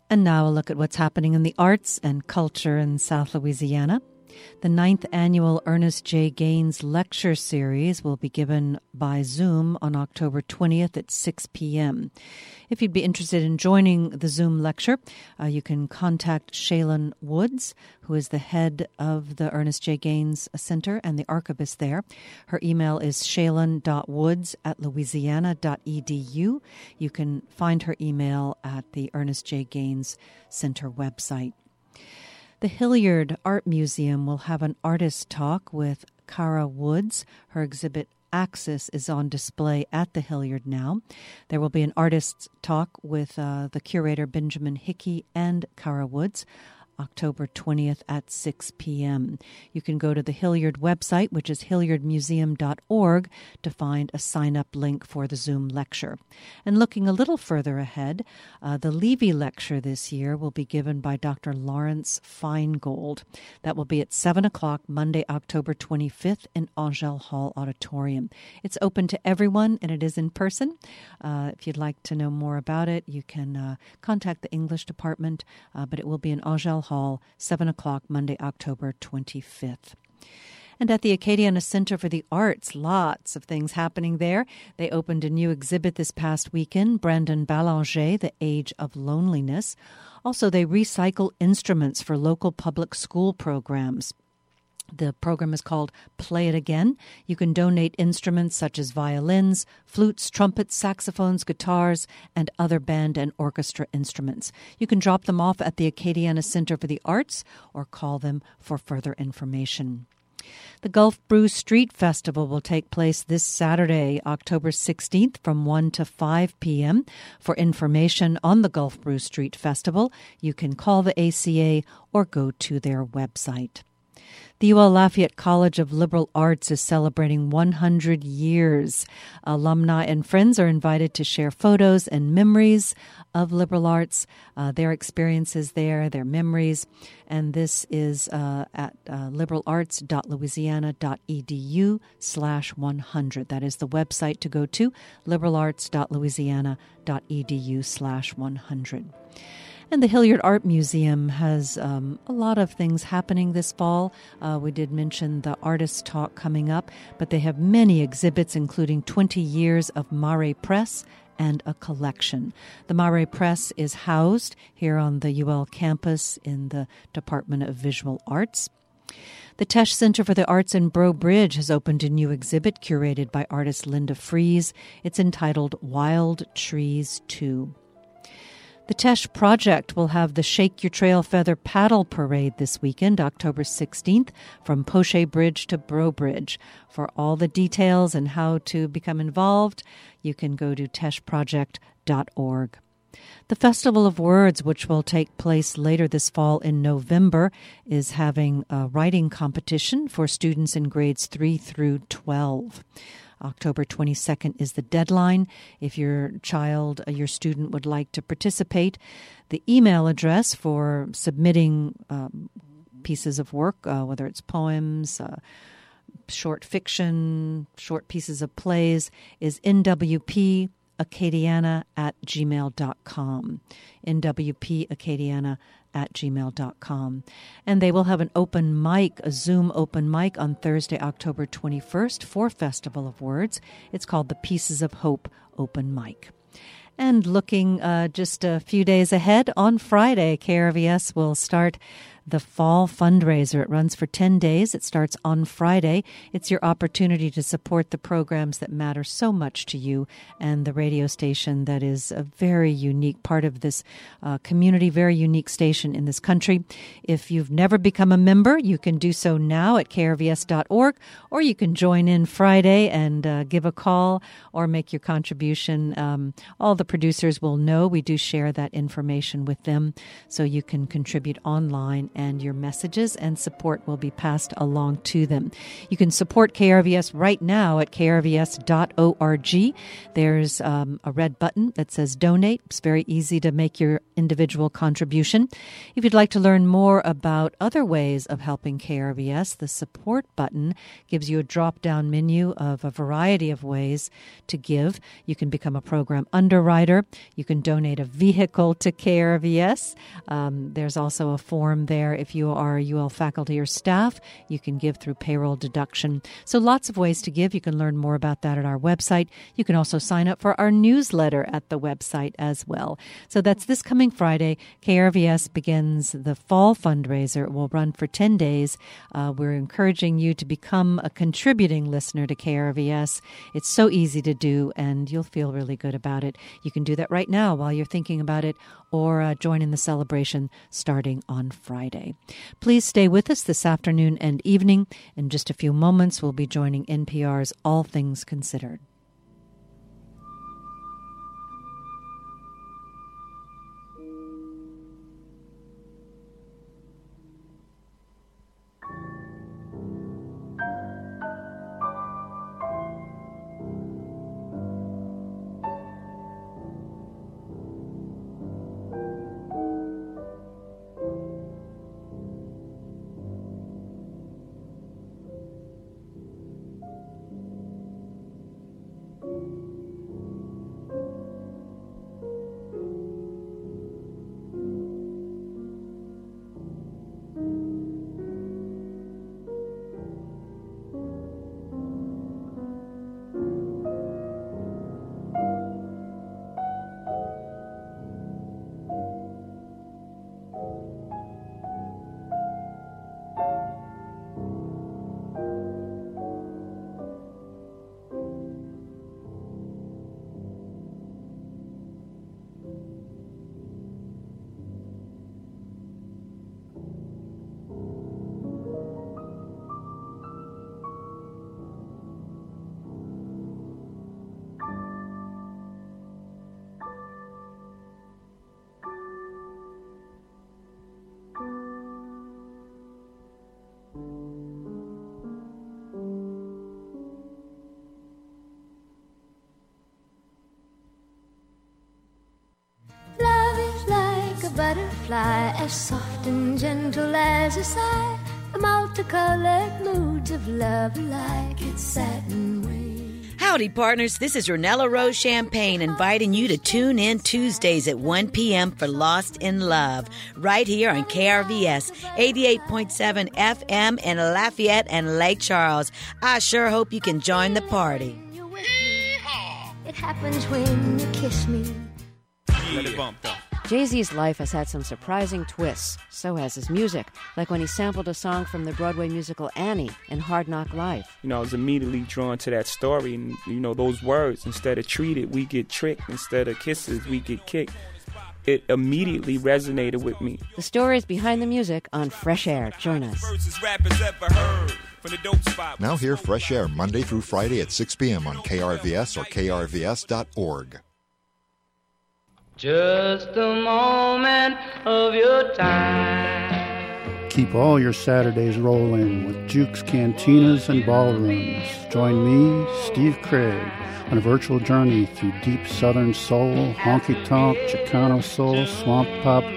And now a look at what's happening in the arts and culture in South Louisiana. The 9th annual Ernest J. Gaines Lecture Series will be given by Zoom on October 20th at 6 p.m. If you'd be interested in joining the Zoom lecture, you can contact Shaylin Woods, who is the head of the Ernest J. Gaines Center and the archivist there. Her email is shaylin.woods@louisiana.edu. You can find her email at the Ernest J. Gaines Center website. The Hilliard Art Museum will have an artist talk with Cara Woods. Her exhibit Axis is on display at the Hilliard now. There will be an artist's talk with the curator Benjamin Hickey and Cara Woods, October 20th at 6 p.m. You can go to the Hilliard website, which is hilliardmuseum.org, to find a sign-up link for the Zoom lecture. And looking a little further ahead, the Levy lecture this year will be given by Dr. Lawrence Feingold. That will be at 7 o'clock Monday, October 25th in Angell Hall Auditorium. It's open to everyone, and it is in person. If you'd like to know more about it, you can contact the English department, but it will be in Angell Hall, 7 o'clock Monday, October 25th. And at the Acadiana Center for the Arts, lots of things happening there. They opened a new exhibit this past weekend, Brandon Ballanger, The Age of Loneliness. Also, they recycle instruments for local public school programs. The program is called Play It Again. You can donate instruments such as violins, flutes, trumpets, saxophones, guitars, and other band and orchestra instruments. You can drop them off at the Acadiana Center for the Arts or call them for further information. The Gulf Brew Street Festival will take place this Saturday, October 16th from 1 to 5 p.m. For information on the Gulf Brew Street Festival, you can call the ACA or go to their website. The UL Lafayette College of Liberal Arts is celebrating 100 years. Alumni and friends are invited to share photos and memories of liberal arts, their experiences there, their memories. And this is at liberalarts.louisiana.edu/100. That is the website to go to, liberalarts.louisiana.edu/100. And the Hilliard Art Museum has a lot of things happening this fall. We did mention the artist talk coming up, but they have many exhibits, including 20 years of Mare Press and a collection. The Mare Press is housed here on the UL campus in the Department of Visual Arts. The Tesh Center for the Arts in Breaux Bridge has opened a new exhibit curated by artist Linda Fries. It's entitled Wild Trees 2. The Tesh Project will have the Shake Your Trail Feather Paddle Parade this weekend, October 16th, from Poche Bridge to Breaux Bridge. For all the details and how to become involved, you can go to teshproject.org. The Festival of Words, which will take place later this fall in November, is having a writing competition for students in grades 3 through 12. October 22nd is the deadline. If your child, your student would like to participate, the email address for submitting pieces of work, whether it's poems, short fiction, short pieces of plays, is nwpacadiana@gmail.com. nwpacadiana@gmail.com. And they will have an open mic, a Zoom open mic on Thursday, October 21st for Festival of Words. It's called the Pieces of Hope Open Mic. And looking just a few days ahead, on Friday, KRVS will start the Fall Fundraiser. It runs for 10 days. It starts on Friday. It's your opportunity to support the programs that matter so much to you and the radio station that is a very unique part of this community, very unique station in this country. If you've never become a member, you can do so now at krvs.org, or you can join in Friday and give a call or make your contribution. All the producers will know. We do share that information with them, so you can contribute online and your messages and support will be passed along to them. You can support KRVS right now at krvs.org. There's a red button that says donate. It's very easy to make your individual contribution. If you'd like to learn more about other ways of helping KRVS, the support button gives you a drop-down menu of a variety of ways to give. You can become a program underwriter. You can donate a vehicle to KRVS. There's also a form there if you are UL faculty or staff. You can give through payroll deduction. So lots of ways to give. You can learn more about that at our website. You can also sign up for our newsletter at the website as well. So that's this coming Friday. KRVS begins the fall fundraiser. It will run for 10 days. We're encouraging you to become a contributing listener to KRVS. It's so easy to do, and you'll feel really good about it. You can do that right now while you're thinking about it, or join in the celebration starting on Friday. Please stay with us this afternoon and evening. In just a few moments, we'll be joining NPR's All Things Considered. Butterfly, as soft and gentle as a sigh, the multicolored moods of love like its satin wings. Howdy, partners. This is Renella Rose Champagne inviting you to tune in Tuesdays at 1 p.m. for Lost in Love, right here on KRVS 88.7 FM in Lafayette and Lake Charles. I sure hope you can join the party. It happens when you kiss me. Let it bump, though. Jay-Z's life has had some surprising twists. So has his music, like when he sampled a song from the Broadway musical Annie in Hard Knock Life. I was immediately drawn to that story, and, those words, instead of treated, we get tricked. Instead of kisses, we get kicked. It immediately resonated with me. The stories behind the music on Fresh Air. Join us. Now hear Fresh Air Monday through Friday at 6 p.m. on KRVS or krvs.org. Just a moment of your time. Keep all your Saturdays rolling with Jukes Cantinas and Ballrooms. Join me, Steve Craig, on a virtual journey through deep Southern soul, honky-tonk, Chicano soul, swamp pop,